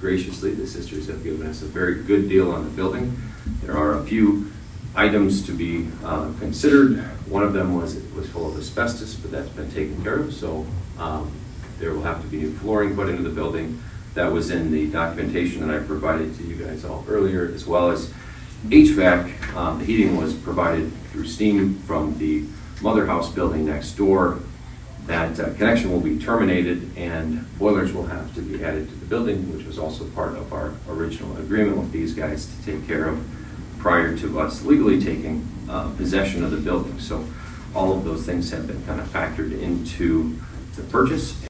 graciously, the sisters have given us a very good deal on the building. There are a few items to be considered. One of them was full of asbestos, but that's been taken care of, so there will have to be new flooring put into the building. That was in the documentation that I provided to you guys all earlier, as well as HVAC. The heating was provided through steam from the mother house building next door. That connection will be terminated and boilers will have to be added to the building, which was also part of our original agreement with these guys to take care of prior to us legally taking possession of the building. So all of those things have been kind of factored into the purchase.